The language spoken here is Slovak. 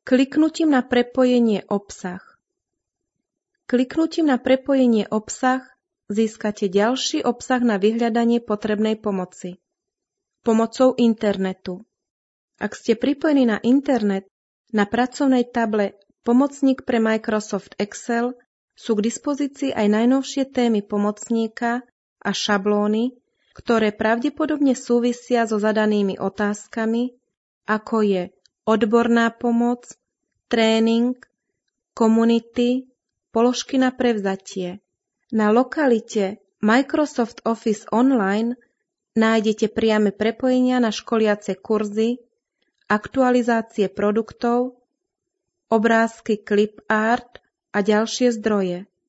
Kliknutím na prepojenie obsah. Kliknutím na prepojenie obsah získate ďalší obsah na vyhľadanie potrebnej pomoci. Pomocou internetu. Ak ste pripojení na internet, na pracovnej table Pomocník pre Microsoft Excel sú k dispozícii aj najnovšie témy pomocníka a šablóny, ktoré pravdepodobne súvisia so zadanými otázkami, ako je odborná pomoc, tréning, komunity, položky na prevzatie. Na lokalite Microsoft Office Online nájdete priame prepojenia na školiace kurzy, aktualizácie produktov, obrázky clip art a ďalšie zdroje.